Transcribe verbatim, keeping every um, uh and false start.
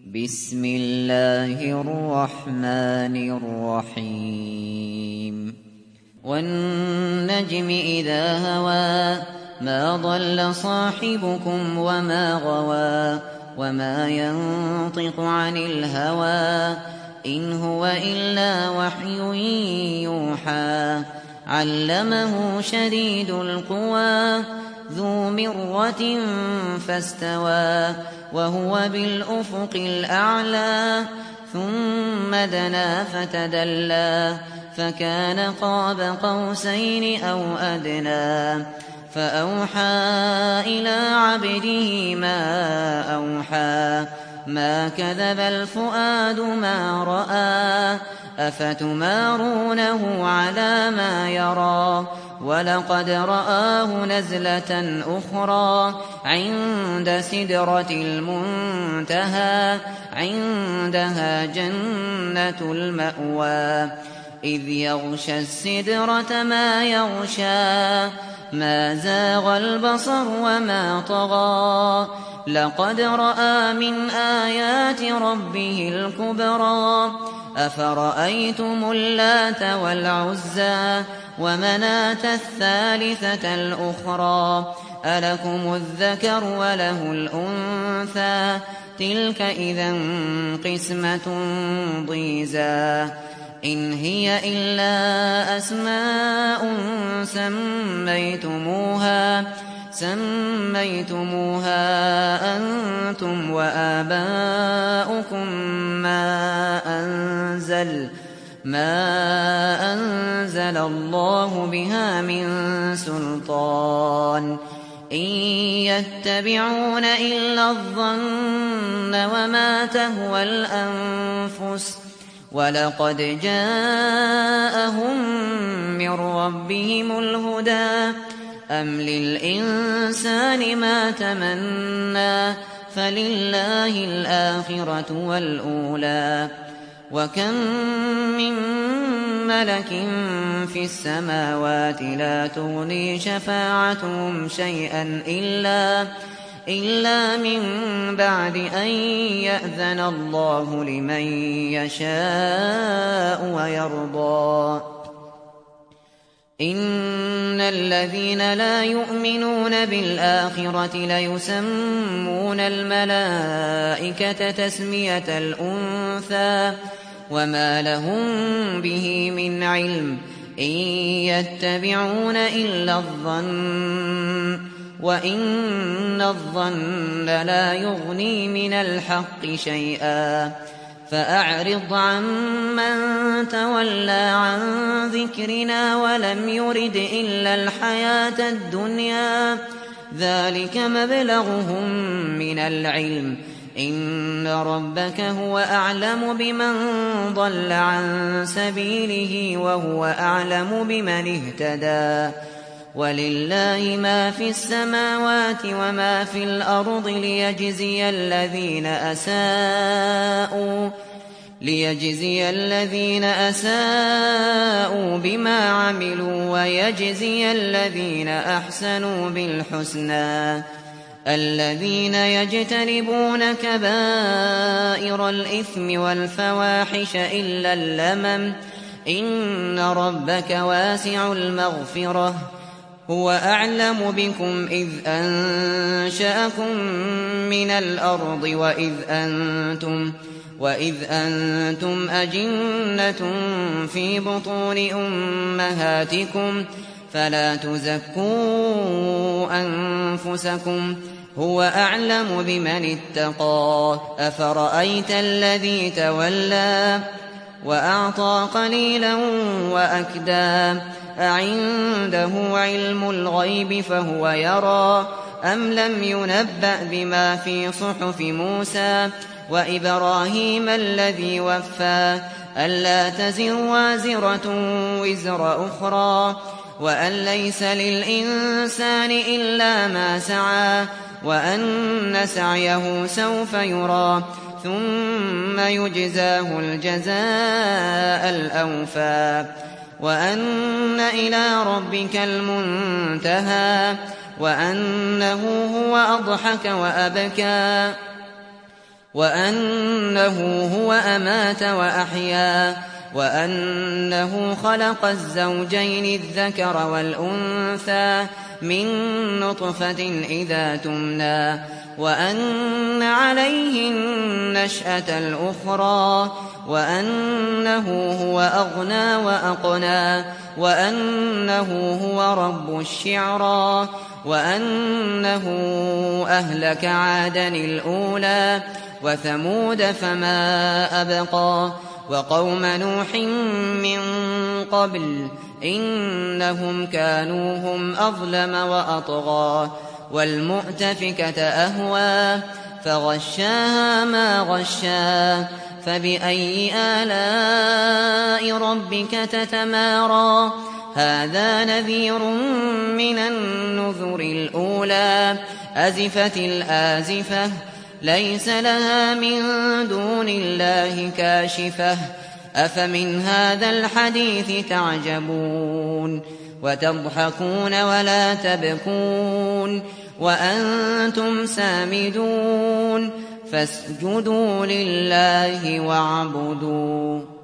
بسم الله الرحمن الرحيم والنجم إذا هوى ما ضل صاحبكم وما غوى وما ينطق عن الهوى إن هو إلا وحي يوحى علمه شديد القوى ذو مرة فاستوى وهو بالأفق الأعلى ثم دنا فتدلى فكان قاب قوسين أو أدنى فأوحى إلى عبده ما أوحى ما كذب الفؤاد ما رأى أفتمارونه على ما يرى ولقد رآه نزلة أخرى عند سدرة المنتهى عندها جنة المأوى إذ يغشى السدرة ما يغشى ما زاغ البصر وما طغى لقد رأى من آيات ربه الكبرى أفرأيتم اللات والعزى ومناة الثالثة الأخرى ألكم الذكر وله الأنثى تلك إذا قسمة ضيزى إن هي إلا أسماء سميتموها سميتموها أنتم وآباؤكم ما أنزل ما أنزل الله بها من سلطان إن يتبعون إلا الظن وما تهوى الأنفس ولقد جاءهم من ربهم الهدى أم للإنسان ما تمنى فلله الآخرة والأولى وكم من ملك في السماوات لا تغني شفاعتهم شيئا إلا إلا من بعد أن يأذن الله لمن يشاء ويرضى إن الذين لا يؤمنون بالآخرة ليسمون الملائكة تسمية الأنثى وما لهم به من علم إن يتبعون إلا الظن وإن الظن لا يغني من الحق شيئا فأعرض عمن تولى عن ذكرنا ولم يرد إلا الحياة الدنيا ذلك مبلغهم من العلم إن ربك هو أعلم بمن ضل عن سبيله وهو أعلم بمن اهتدى ولله ما في السماوات وما في الأرض ليجزي الذين أساءوا ليجزي الذين أساءوا بما عملوا ويجزي الذين أحسنوا بالحسنى الذين يجتنبون كبائر الإثم والفواحش إلا اللمم إن ربك واسع المغفرة هو أعلم بكم إذ أنشأكم من الأرض وإذ أنتم وإذ أنتم أجنة في بطون أمهاتكم فلا تزكوا أنفسكم هو أعلم بمن اتقى أفرأيت الذي تولى وأعطى قليلا وأكدى أعنده علم الغيب فهو يرى أم لم ينبأ بما في صحف موسى وإبراهيم الذي وفى ألا تزر وازرة وزر أخرى وأن ليس للإنسان إلا ما سعى وأن سعيه سوف يرى ثم يجزاه الجزاء الأوفى وأن إلى ربك المنتهى وأنه هو أضحك وأبكى وأنه هو أمات وأحيا وأنه خلق الزوجين الذكر والأنثى من نطفة إذا تمنى وأن عليه النشأة الأخرى وأنه هو أغنى وأقنى وأنه هو رب الشعرى وأنه أهلك عادا الأولى وثمود فما أبقى وقوم نوح من قبل إنهم كانوا هم أظلم وأطغى والمؤتفكة أهوى فغشاها ما غشا فبأي آلاء ربك تتمارى هذا نذير من النذر الأولى أزفت الآزفة ليس لها من دون الله كاشفة أفمن هذا الحديث تعجبون وتضحكون ولا تبكون وأنتم سامدون فاسجدوا لله واعبدوا